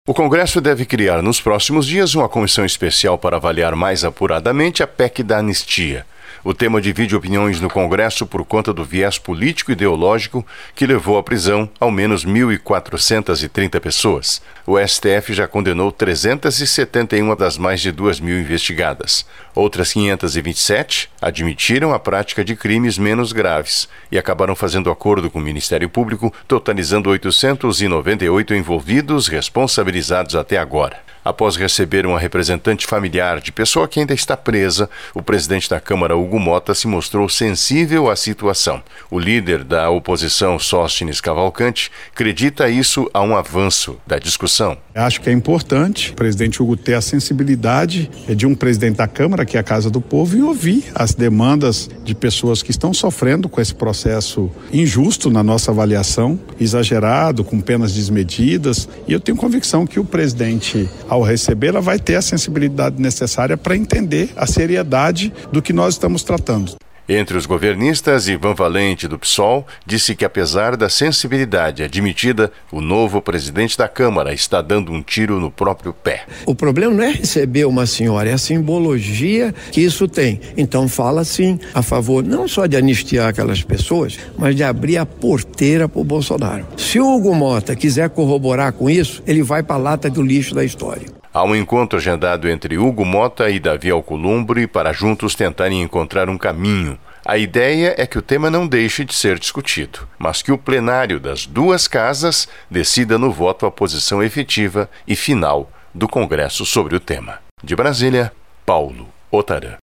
O Congresso deve criar nos próximos dias uma comissão especial para avaliar mais apuradamente a PEC da anistia. O tema divide opiniões no Congresso por conta do viés político-ideológico que levou à prisão ao menos 1.430 pessoas. O STF já condenou 371 das mais de 2.000 investigadas. Outras 527 admitiram a prática de crimes menos graves e acabaram fazendo acordo com o Ministério Público, totalizando 898 envolvidos responsabilizados até agora. Após receber uma representante familiar de pessoa que ainda está presa, o presidente da Câmara, Hugo Motta, se mostrou sensível à situação. O líder da oposição, Sóstenes Cavalcante, acredita isso a um avanço da discussão. Acho que é importante o presidente Hugo ter a sensibilidade de um presidente da Câmara, que é a Casa do Povo, e ouvir as demandas de pessoas que estão sofrendo com esse processo injusto na nossa avaliação, exagerado, com penas desmedidas. E eu tenho convicção que o presidente, ao recebê-la, vai ter a sensibilidade necessária para entender a seriedade do que nós estamos tratando. Entre os governistas, Ivan Valente, do PSOL, disse que, apesar da sensibilidade admitida, o novo presidente da Câmara está dando um tiro no próprio pé. O problema não é receber uma senhora, é a simbologia que isso tem. Então fala sim a favor não só de anistiar aquelas pessoas, mas de abrir a porteira para o Bolsonaro. Se o Hugo Motta quiser corroborar com isso, ele vai para a lata do lixo da história. Há um encontro agendado entre Hugo Motta e Davi Alcolumbre para juntos tentarem encontrar um caminho. A ideia é que o tema não deixe de ser discutido, mas que o plenário das duas casas decida no voto a posição efetiva e final do Congresso sobre o tema. De Brasília, Paulo Otarã.